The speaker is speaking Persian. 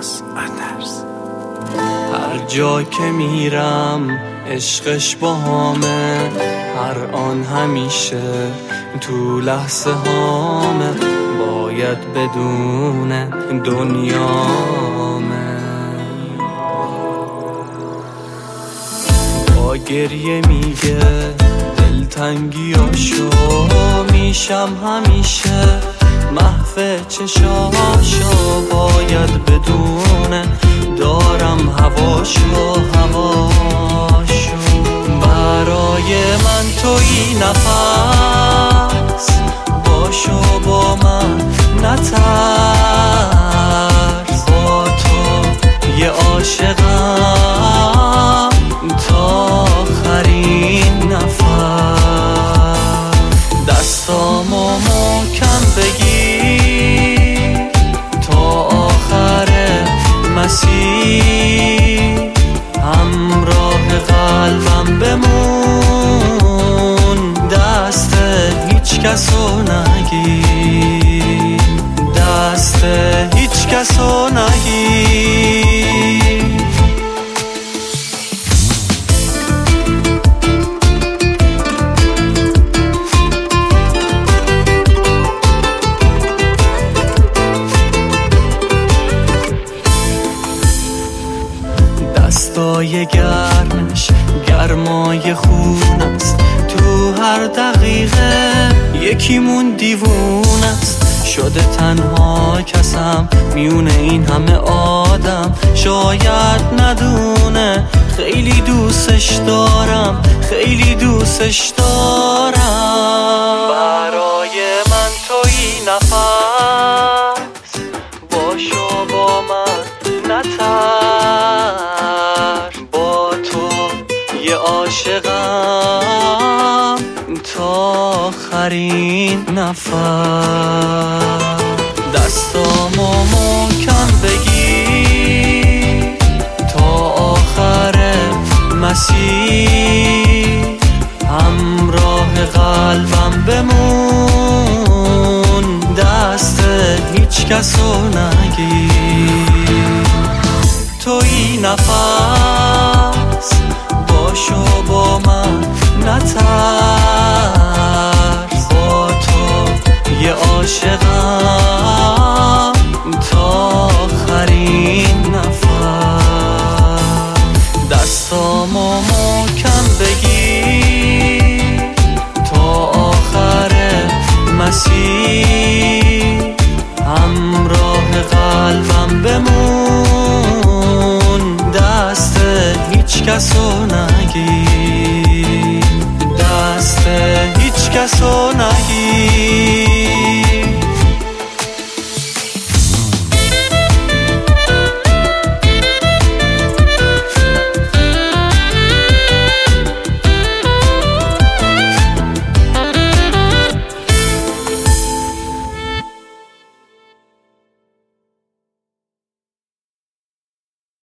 هر جا که میرم عشقش باهامه، هر آن همیشه تو لحظه هامه، باید بدونه دنیامه. با گریه میگه دلتنگیاشو، میشم همیشه محو چشاشو، باید بدونه دارم هواشو. برای من توی نفس باشو، با من نترس، با تو یه عاشقم تا آخرین نفس. دستامو محکم بگیر تا آخر مسیر، همراه قلبم بمون، دست هیچ کسو نگیر، دست هیچ کسو نگیر. دستای گرمش گرمای خون است، تو هر دقیقه یکیمون دیوون است. شده تنها کسم میونه این همه آدم، شاید ندونه خیلی دوستش دارم، خیلی دوستش دارم. برای من توی نفس باشو، با من نترس، با تو یه عاشقم تا آخرین نفس. دستامو محکم بگیر تا آخر مسیر، همراه قلبم بمون، دست هیچ کسو نگیر. توی نفس باشو، با من نترس، با تو یه عاشقم تا آخرین نفس. دستامو محکم بگیر تا آخر مسیر، همراه قلبم بمون، دست هیچ کسو نگیر، دست هیچ کسو نگیر.